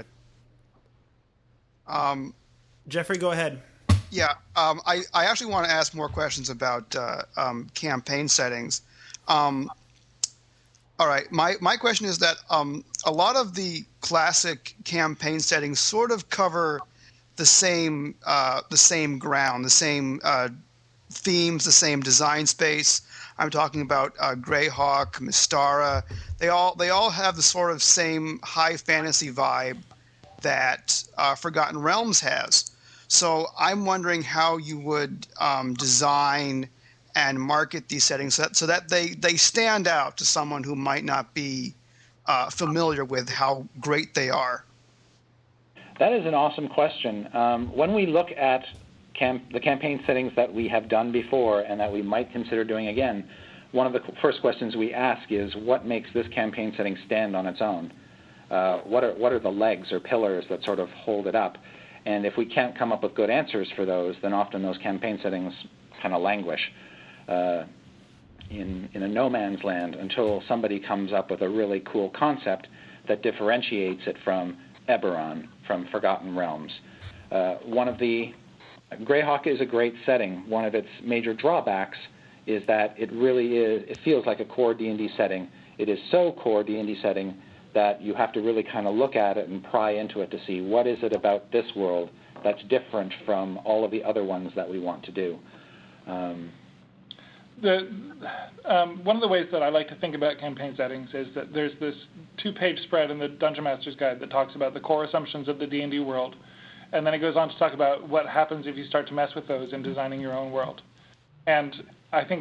Um, Jeffrey, go ahead. Yeah, um, I, I actually want to ask more questions about uh, um, campaign settings. Um, all right, my, my question is that um, a lot of the classic campaign settings sort of cover the same uh, the same ground, the same uh, themes, the same design space. I'm talking about uh, Greyhawk, Mystara. They all they all have the sort of same high fantasy vibe that uh, Forgotten Realms has. So I'm wondering how you would um, design and market these settings so that, so that they, they stand out to someone who might not be uh, familiar with how great they are? That is an awesome question. Um, when we look at camp- the campaign settings that we have done before and that we might consider doing again, one of the first questions we ask is, what makes this campaign setting stand on its own? Uh, what are what are the legs or pillars that sort of hold it up? And if we can't come up with good answers for those, then often those campaign settings kind of languish uh, in, in a no man's land until somebody comes up with a really cool concept that differentiates it from Eberron, from Forgotten Realms. Uh, one of the Greyhawk is a great setting. One of its major drawbacks is that it really is, it feels like a core D and D setting. It is so core D and D setting that you have to really kind of look at it and pry into it to see what is it about this world that's different from all of the other ones that we want to do. Um, the, um, one of the ways that I like to think about campaign settings is that there's this two-page spread in the Dungeon Master's Guide that talks about the core assumptions of the D and D world, and then it goes on to talk about what happens if you start to mess with those in designing your own world. And I think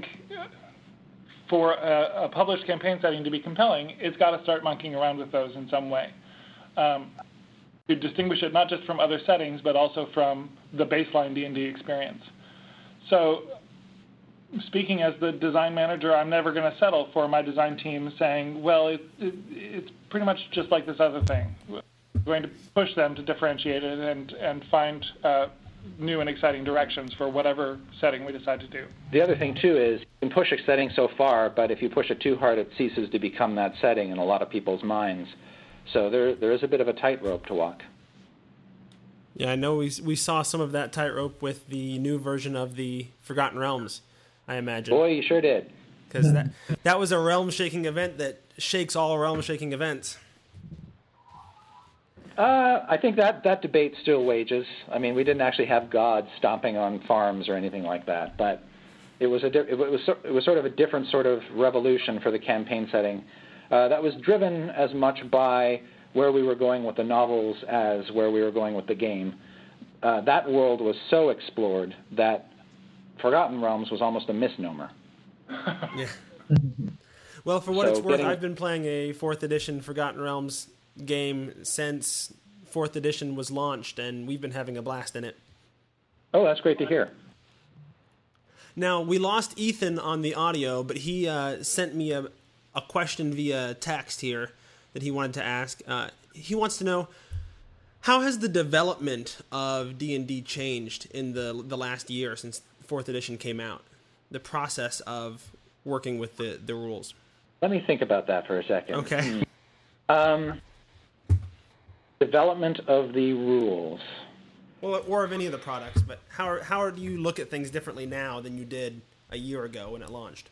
for a, a published campaign setting to be compelling, it's got to start monkeying around with those in some way. Um, to distinguish it not just from other settings, but also from the baseline D and D experience. So speaking as the design manager, I'm never going to settle for my design team saying, well, it, it, it's pretty much just like this other thing. We're going to push them to differentiate it and, and find uh, new and exciting directions for whatever setting we decide to do. The other thing, too, is you can push a setting so far, but if you push it too hard, it ceases to become that setting in a lot of people's minds. So there, there is a bit of a tightrope to walk. Yeah, I know we we saw some of that tightrope with the new version of the Forgotten Realms, I imagine. Boy, you sure did. Because that, that was a realm-shaking event that shakes all realm-shaking events. Uh, I think that, that debate still wages. I mean, we didn't actually have gods stomping on farms or anything like that, but it was a di- it was it was sort of a different sort of revolution for the campaign setting. Uh, that was driven as much by where we were going with the novels as where we were going with the game. Uh, that world was so explored that Forgotten Realms was almost a misnomer. Yeah. Well, for what So it's worth, getting- I've been playing a fourth edition Forgotten Realms game since fourth edition was launched, and we've been having a blast in it. Oh, that's great to hear. Now, we lost Ethan on the audio, but he uh, sent me a, a question via text here that he wanted to ask. Uh, he wants to know, how has the development of D and D changed in the the last year since fourth edition came out? The process of working with the, the rules. Let me think about that for a second. Okay. Um, development of the rules. Well, or of any of the products, but how are, how do you look at things differently now than you did a year ago when it launched?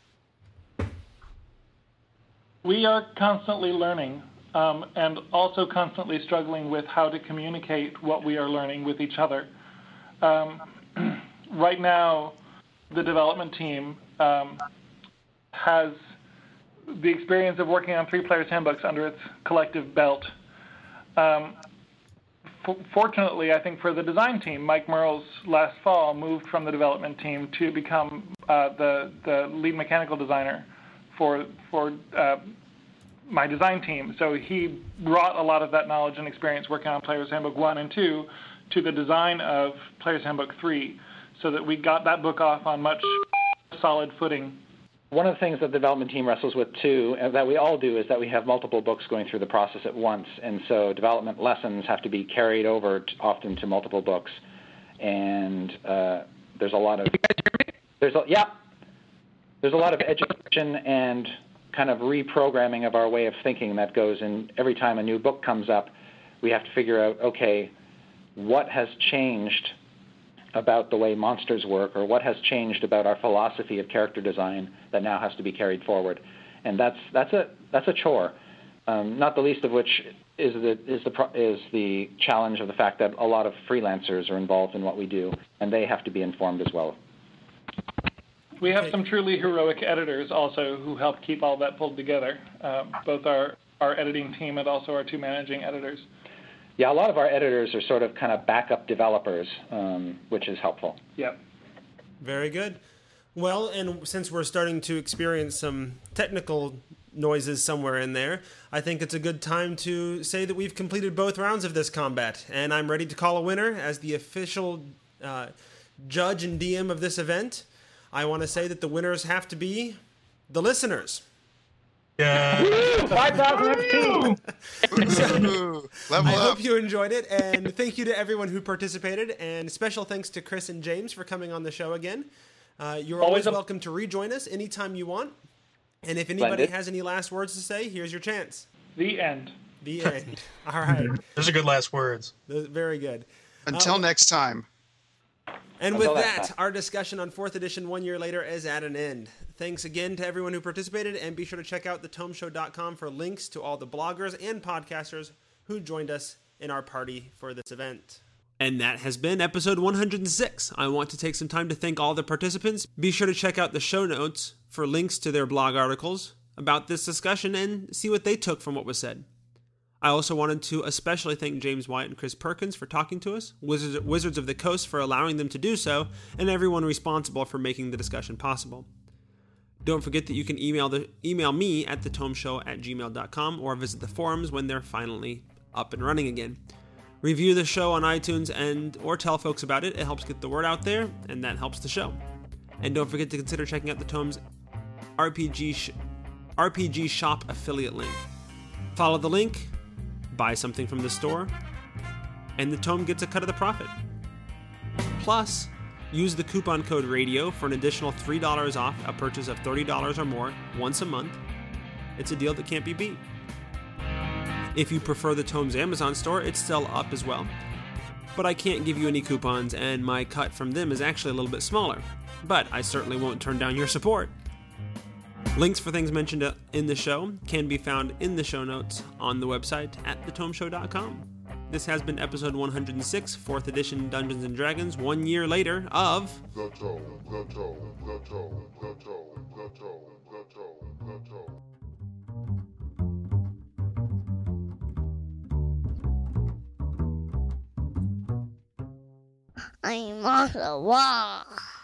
We are constantly learning um, and also constantly struggling with how to communicate what we are learning with each other. Um, right now, the development team um, has the experience of working on three players' handbooks under its collective belt. Um, f- fortunately, I think for the design team, Mike Merles last fall moved from the development team to become uh, the the lead mechanical designer for for uh, my design team. So he brought a lot of that knowledge and experience working on Player's Handbook one and two to the design of Player's Handbook three, so that we got that book off on much solid footing. One of the things that the development team wrestles with, too, and that we all do, is that we have multiple books going through the process at once, and so development lessons have to be carried over to, often to multiple books, and uh, there's a lot of there's a, yeah there's a lot of education and kind of reprogramming of our way of thinking that goes in. Every time a new book comes up, we have to figure out, okay, what has changed about the way monsters work, or what has changed about our philosophy of character design that now has to be carried forward, and that's that's a that's a chore. Um, not the least of which is the is the pro- is the challenge of the fact that a lot of freelancers are involved in what we do, and they have to be informed as well. We have some truly heroic editors also who help keep all that pulled together, uh, both our, our editing team and also our two managing editors. Yeah, a lot of our editors are sort of kind of backup developers, um, which is helpful. Yep. Very good. Well, and since we're starting to experience some technical noises somewhere in there, I think it's a good time to say that we've completed both rounds of this combat, and I'm ready to call a winner as the official uh, judge and D M of this event. I want to say that the winners have to be the listeners. Yeah. five thousand X P! So, Level I up. hope you enjoyed it, and thank you to everyone who participated, and special thanks to Chris and James for coming on the show again. Uh, you're always, Always a- welcome to rejoin us anytime you want. And if anybody Splendid. has any last words to say, here's your chance. The end. The end. All right. Those are good last words. Th- Very good. Until Uh, next time. And with Until that, next time. our discussion on fourth edition one year later is at an end. Thanks again to everyone who participated, and be sure to check out the tome show dot com for links to all the bloggers and podcasters who joined us in our party for this event. And that has been episode one hundred six. I want to take some time to thank all the participants. Be sure to check out the show notes for links to their blog articles about this discussion and see what they took from what was said. I also wanted to especially thank James White and Chris Perkins for talking to us, Wizards, Wizards of the Coast for allowing them to do so, and everyone responsible for making the discussion possible. Don't forget that you can email the email me at the tome show at gmail dot com or visit the forums when they're finally up and running again. Review the show on iTunes and or tell folks about it. It helps get the word out there, and that helps the show. And don't forget to consider checking out the Tome's R P G sh- R P G shop affiliate link. Follow the link, buy something from the store, and the Tome gets a cut of the profit. Plus, use the coupon code RADIO for an additional three dollars off a purchase of thirty dollars or more once a month. It's a deal that can't be beat. If you prefer the Tome's Amazon store, it's still up as well. But I can't give you any coupons, and my cut from them is actually a little bit smaller. But I certainly won't turn down your support. Links for things mentioned in the show can be found in the show notes on the website at the tome show dot com. This has been episode one hundred six, fourth edition Dungeons and Dragons, one year later of... The Tome, the Tome, the Tome, the Tome, the Tome, the Tome, the Tome. I'm on the wall.